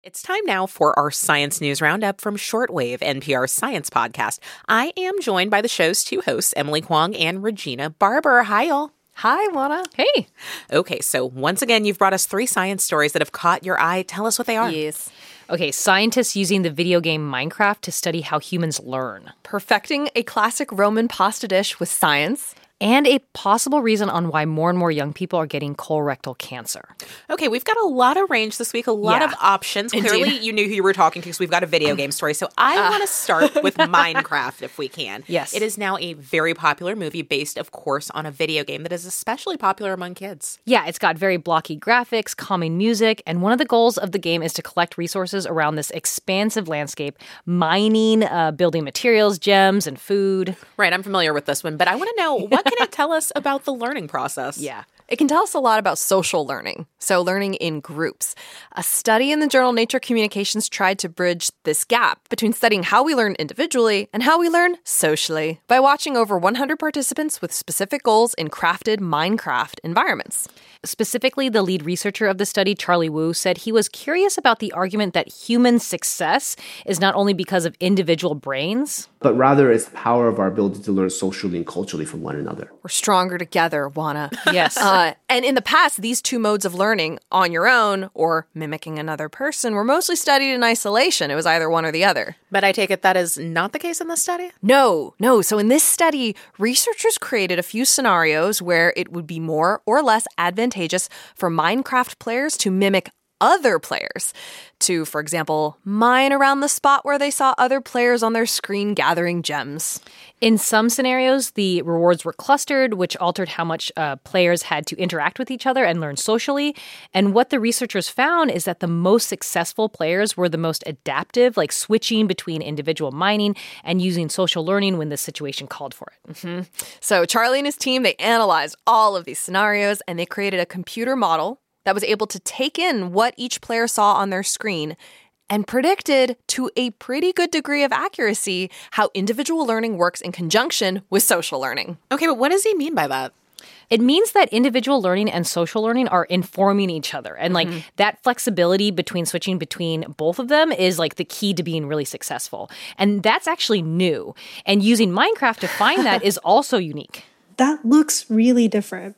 It's time now for our Science News Roundup from Shortwave, NPR's science podcast. I am joined by the show's two hosts, Emily Kwong and Regina Barber. Hi, y'all. Hi, Juana. Hey. Okay, so once again, you've brought us 3 science stories that have caught your eye. Tell us what they are. Yes. Okay, scientists using the video game Minecraft to study how humans learn. Perfecting a classic Roman pasta dish with science. And a possible reason on why more and more young people are getting colorectal cancer. Okay, we've got a lot of range this week, a lot of options. Indeed. Clearly, you knew who you were talking to because we've got a video game story. So I want to start with Minecraft if we can. Yes. It is now a very popular movie based, of course, on a video game that is especially popular among kids. Yeah, it's got very blocky graphics, calming music, and one of the goals of the game is to collect resources around this expansive landscape, mining, building materials, gems, and food. Right, I'm familiar with this one, but I want to know, what can it tell us about the learning process? Yeah. It can tell us a lot about social learning, so learning in groups. A study in the journal Nature Communications tried to bridge this gap between studying how we learn individually and how we learn socially by watching over 100 participants with specific goals in crafted Minecraft environments. Specifically, the lead researcher of the study, Charlie Wu, said he was curious about the argument that human success is not only because of individual brains, but rather it's the power of our ability to learn socially and culturally from one another. We're stronger together, Juana. Yes. And in the past, these two modes of learning, on your own or mimicking another person, were mostly studied in isolation. It was either one or the other. But I take it that is not the case in this study? No. So in this study, researchers created a few scenarios where it would be more or less advantageous for Minecraft players to mimic other players, to, for example, mine around the spot where they saw other players on their screen gathering gems. In some scenarios, the rewards were clustered, which altered how much players had to interact with each other and learn socially. And what the researchers found is that the most successful players were the most adaptive, like switching between individual mining and using social learning when the situation called for it. Mm-hmm. So Charlie and his team, they analyzed all of these scenarios and they created a computer model that was able to take in what each player saw on their screen and predicted to a pretty good degree of accuracy how individual learning works in conjunction with social learning. Okay, but what does he mean by that? It means that individual learning and social learning are informing each other. And that flexibility between switching between both of them is like the key to being really successful. And that's actually new. And using Minecraft to find that is also unique. That looks really different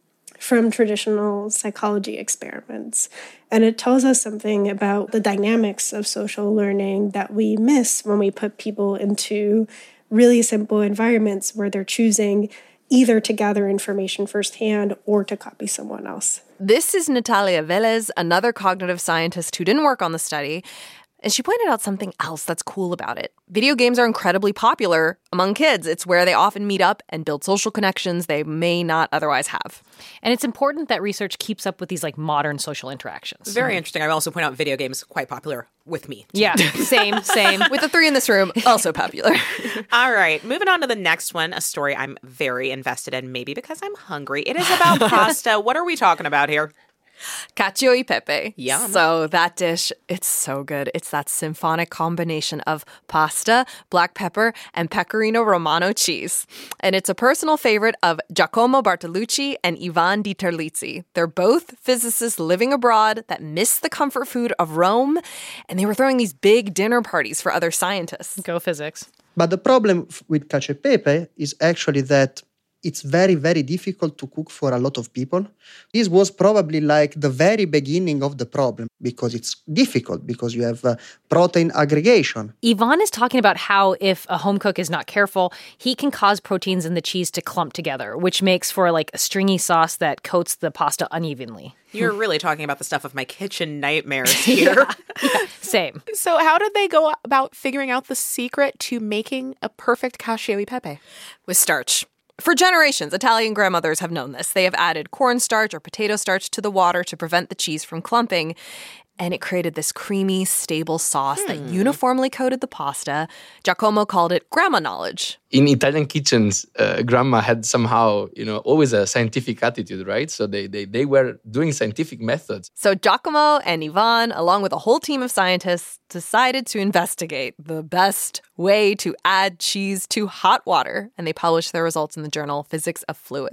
from traditional psychology experiments. And it tells us something about the dynamics of social learning that we miss when we put people into really simple environments where they're choosing either to gather information firsthand or to copy someone else. This is Natalia Velez, another cognitive scientist who didn't work on the study. And she pointed out something else that's cool about it. Video games are incredibly popular among kids. It's where they often meet up and build social connections they may not otherwise have. And it's important that research keeps up with these modern social interactions. Very interesting. I will also point out video games quite popular with me. Yeah, same. With the 3 in this room, also popular. All right, moving on to the next one, a story I'm very invested in, maybe because I'm hungry. It is about pasta. What are we talking about here? Cacio e pepe. Yum. So that dish, it's so good. It's that symphonic combination of pasta, black pepper, and pecorino romano cheese. And it's a personal favorite of Giacomo Bartolucci and Ivan Di Terlizzi. They're both physicists living abroad that miss the comfort food of Rome, and they were throwing these big dinner parties for other scientists. Go physics. But the problem with cacio e pepe is actually that it's very, very difficult to cook for a lot of people. This was probably like the very beginning of the problem because it's difficult because you have protein aggregation. Ivan is talking about how if a home cook is not careful, he can cause proteins in the cheese to clump together, which makes for a stringy sauce that coats the pasta unevenly. You're really talking about the stuff of my kitchen nightmares here. Yeah, same. So how did they go about figuring out the secret to making a perfect cacio e pepe? With starch. For generations, Italian grandmothers have known this. They have added cornstarch or potato starch to the water to prevent the cheese from clumping. And it created this creamy, stable sauce that uniformly coated the pasta. Giacomo called it grandma knowledge. In Italian kitchens, grandma had somehow, always a scientific attitude, right? So they were doing scientific methods. So Giacomo and Ivan, along with a whole team of scientists, decided to investigate the best way to add cheese to hot water. And they published their results in the journal Physics of Fluids.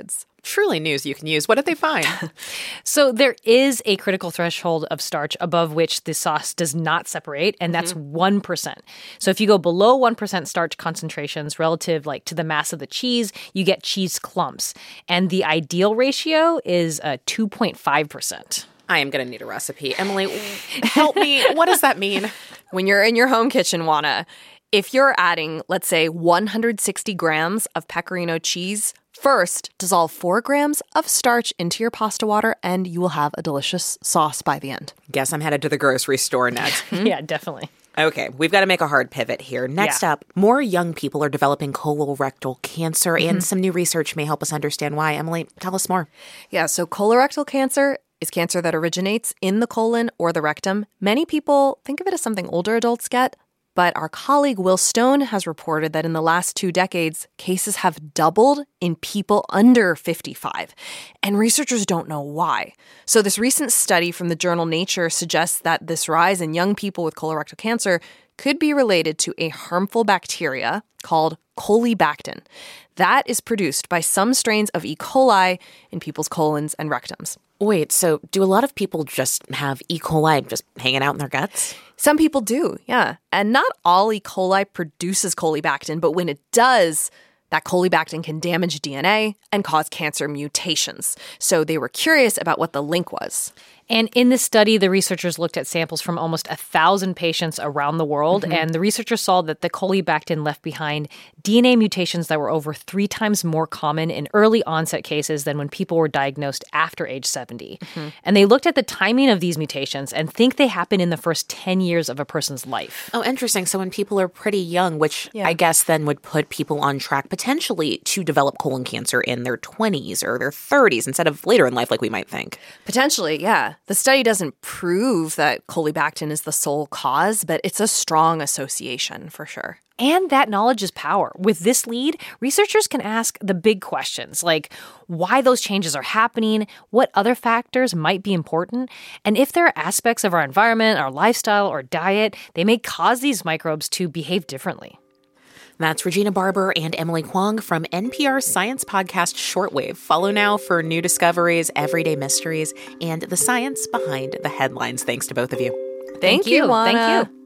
Truly news you can use. What did they find? So there is a critical threshold of starch above which the sauce does not separate, and that's 1%. So if you go below 1% starch concentrations relative to the mass of the cheese, you get cheese clumps. And the ideal ratio is 2.5%. I am going to need a recipe. Emily, help me. What does that mean? When you're in your home kitchen, Juana, if you're adding, let's say, 160 grams of pecorino cheese, first dissolve 4 grams of starch into your pasta water, and you will have a delicious sauce by the end. Guess I'm headed to the grocery store next. Yeah, definitely. Okay, we've got to make a hard pivot here. Next up, more young people are developing colorectal cancer, and some new research may help us understand why. Emily, tell us more. Yeah, so colorectal cancer is cancer that originates in the colon or the rectum. Many people think of it as something older adults get, but our colleague Will Stone has reported that in the last 2 decades, cases have doubled in people under 55, and researchers don't know why. So this recent study from the journal Nature suggests that this rise in young people with colorectal cancer could be related to a harmful bacteria called Colibactin. That is produced by some strains of E. coli in people's colons and rectums. Wait, so do a lot of people just have E. coli just hanging out in their guts? Some people do, yeah. And not all E. coli produces Colibactin, but when it does, that Colibactin can damage DNA and cause cancer mutations. So they were curious about what the link was. And in this study, the researchers looked at samples from almost 1,000 patients around the world, and the researchers saw that the Colibactin left behind DNA mutations that were over 3 times more common in early onset cases than when people were diagnosed after age 70. And they looked at the timing of these mutations and think they happen in the first 10 years of a person's life. Oh, interesting. So when people are pretty young, which I guess then would put people on track potentially to develop colon cancer in their 20s or their 30s instead of later in life like we might think. Potentially, yeah. The study doesn't prove that Colibactin is the sole cause, but it's a strong association for sure. And that knowledge is power. With this lead, researchers can ask the big questions like why those changes are happening, what other factors might be important, and if there are aspects of our environment, our lifestyle, or diet, they may cause these microbes to behave differently. That's Regina Barber and Emily Kwong from NPR's science podcast Shortwave. Follow now for new discoveries, everyday mysteries, and the science behind the headlines. Thanks to both of you. Thank you, Juana. Thank you.